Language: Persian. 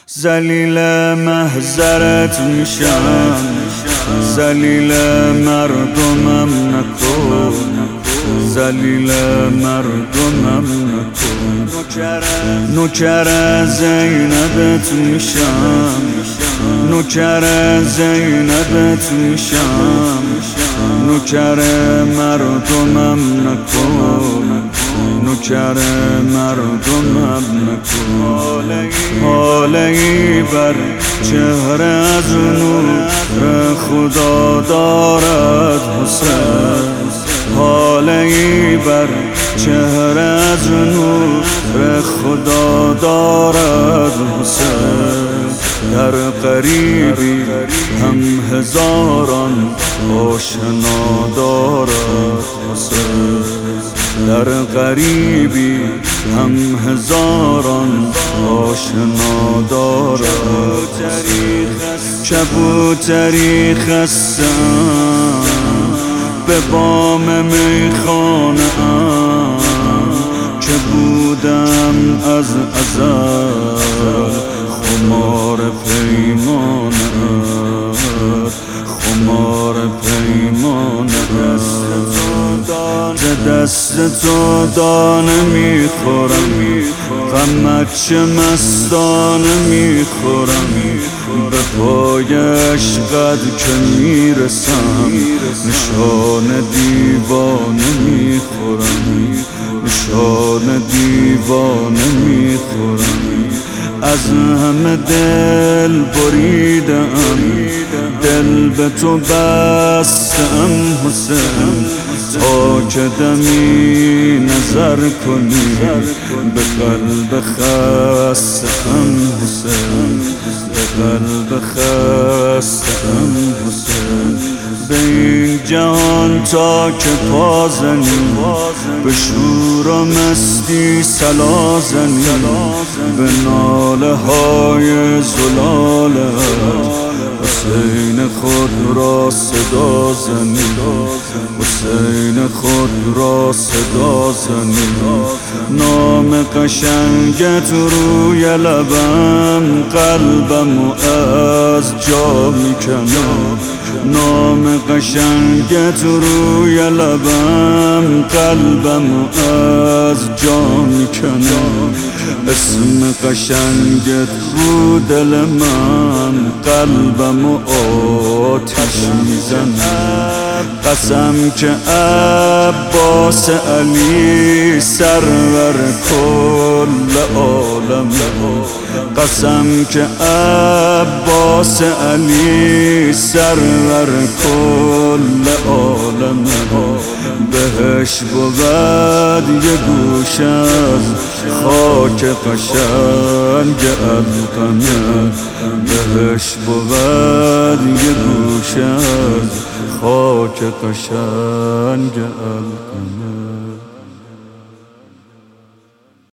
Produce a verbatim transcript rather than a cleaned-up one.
ذلیل محضرت میشم، ذلیل مردمم نکن، ذلیل مردمم نکن. نوکر زینبت میشم، نوکر زینبت میشم، نوکر مردمم نکن، نوکر مردمم نکن. حاله‌ای بر چهره از نور خدا دارد حسین، حاله‌ای بر چهره از نور خدا دارد حسین. در غریبی هم هزاران آشنا دارد حسین، در غریبی هم هزاران آشنا دارد. کبوتری خستم به بام میخانه ام، که بودم از ازل خمار پیمانه، خمار پیمانه. ز دست تو دانه میخورم، غمت چه مستانه میخورم. به پای عشقت که میرسم، نشان دیوانه میخورم، نشان دیوانه میخورم. از همه دل بریدم، دل به تو بستم حسین. تا که دمی نظر کنی به قلب خستم حسین، به قلب خستم حسین. به این جهان تا که پا زنی، به شور و مستی صلا زنی، به ناله های زلالت حسین خود را صدا زنی، حسین خود را صدا زنی. نام قشنگت روی لبم قلبم از جا میکنم، نام قشنگت روی لبم قلبم از جا میکنم. اسم قشنگت رو دل من قلبم آتش میزنه. قسم که عباس علی سرور کل عالم، قسم که عباس علی سرور کل عالم. بهش بود یه گوش از خاک قشنگ القمه، بهش بود یه گوش از خاک قشنگ القمه.